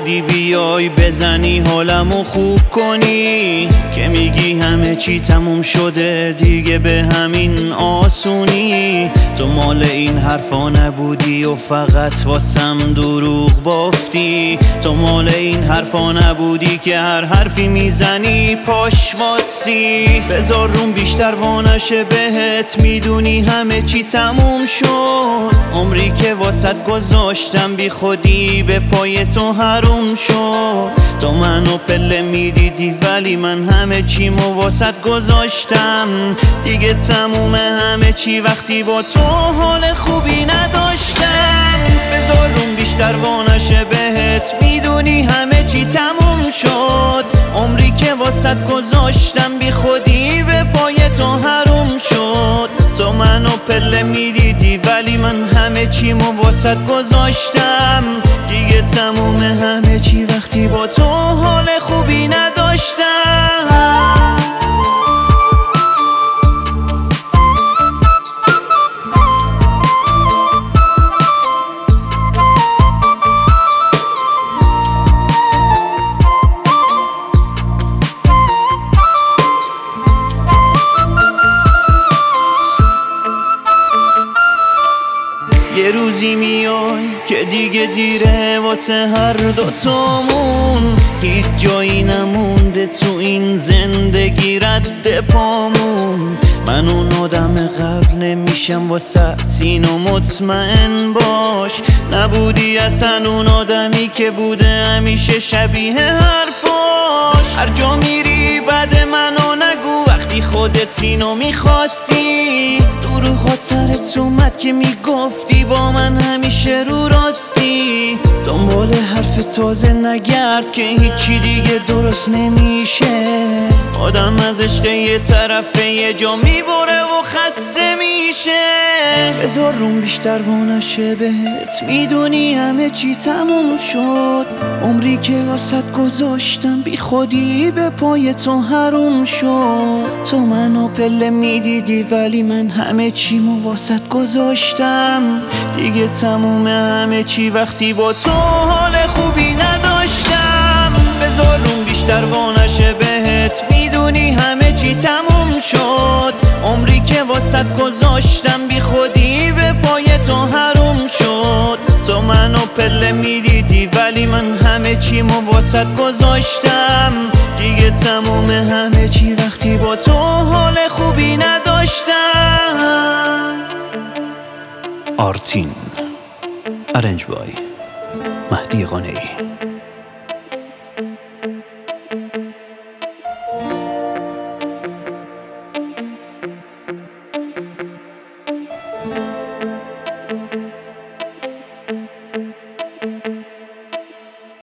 بودی بیای بزنی حالمو خوب کنی، که میگی همه چی تموم شده دیگه به همین آسونی. تو مال این حرفا نبودی و فقط واسم دروغ بافتی. تو مال این حرفا نبودی که هر حرفی میزنی پاش واسی. بذار روم بیشتر وانشه بهت، میدونی همه چی تموم شد. عمری که واسط گذاشتم بی خودی به پای تو حروم شد. تو منو پله میدیدی ولی من همه چیمو واسط گذاشتم. دیگه تموم همه چی وقتی با تو حال خوبی نداشتم. بذار روم بیشتر وانشه بهت، میدونی همه چی تموم شد. عمری که واسط گذاشتم بی خودی به پای تو حروم شد. تو منو پله میدیدی ولی من همه چیمو واسط گذاشتم. دیگه تموم همه چی وقتی با تو حال خوبی نداشتم. یه روزی میای که دیگه دیره واسه هر دوتامون. هیچ جایی نمونده تو این زندگی رد پامون. من اون آدم قبل نمیشم واسه اینو مطمئن باش. نبودی اصلا اون آدمی که بوده همیشه شبیه حرفاش. هر جا میری بعد منو نگو وقتی خودت اینو میخواستی. دروغات سرت اومد که میگفتی با من همیشه رو راستی. دنبال حرف تازه نگرد که هیچی دیگه درست نمیشه. آدم از عشق یه طرفه یه جا میبره و خسته میشه. بذار روم بیشتر وانشه بهت، میدونی همه چی تموم شد. عمری که واسط گذاشتم بی خودی به پای تو حروم شد. تو منو پله میدیدی ولی من همه چیمو واسط گذاشتم. دیگه تموم همه چی وقتی با تو حال خوبی نداشتم. بذار روم بیشتر وانشه بهت، میدونی همه چی تموم شد. عمری که واسط گذاشتم بی خودی به پای تو حروم شد. تو منو پله میدیدی ولی من همه چیمو واسط گذاشتم. دیگه تموم همه چی وقتی با تو حال خوبی نداشتم. آرتین، ارنج بای مهدی قانعی.